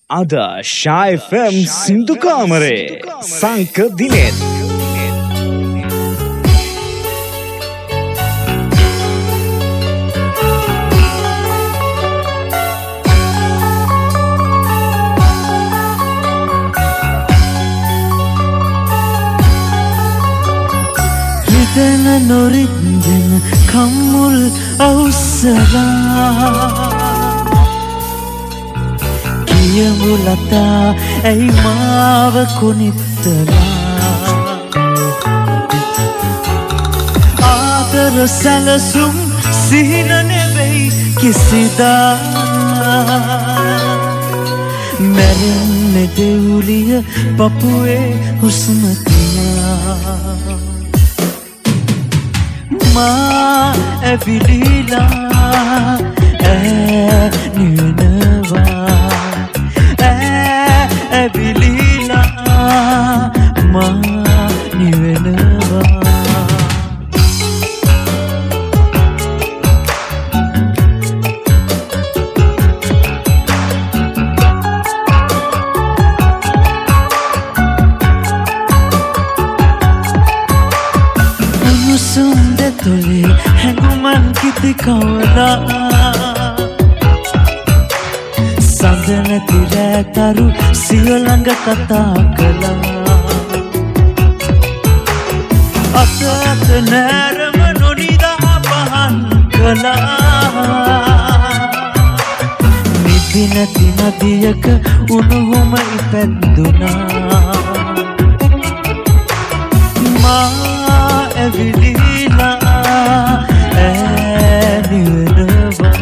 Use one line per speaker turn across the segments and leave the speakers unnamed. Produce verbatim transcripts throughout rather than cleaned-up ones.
අද ශා F M සින්දු කාමරේ සංක දිනෙත්
හිතන නොරින්දෙන කම්මුල් අවසරා කියමු ලතා ඇයි මාව කොනිත්තලා ආදර සැලසුම් සිහින නෙවෙයි කිසිදා මැරෙන්නේ දෙවුලිය පපුවේ හුස්ම තියා මා ඇවිලිලා ඈ Abilila ma niwenava Anusum de tole hanguman kiti kawala සඳන තිරතරු සියලඟ කතා කළා අත අත නෑරම නොනිදා පහන් කළා නිදි නැති නදියක උණුහුම ඉපැද්දුනා මා ඇවිලිලා ඈ නිවෙනවා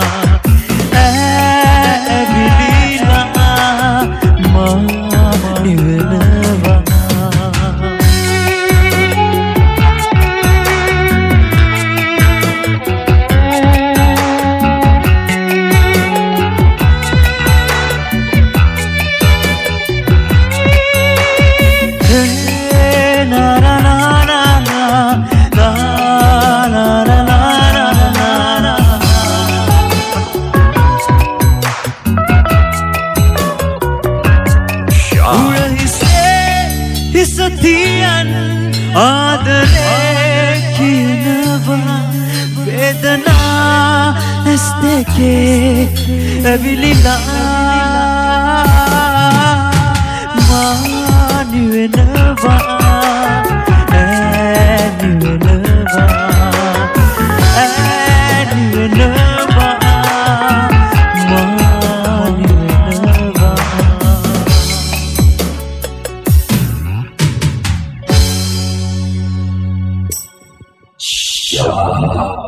Setian adare kinava vedana esteke avilila mani venava ani venava ani venava mani venava
Shah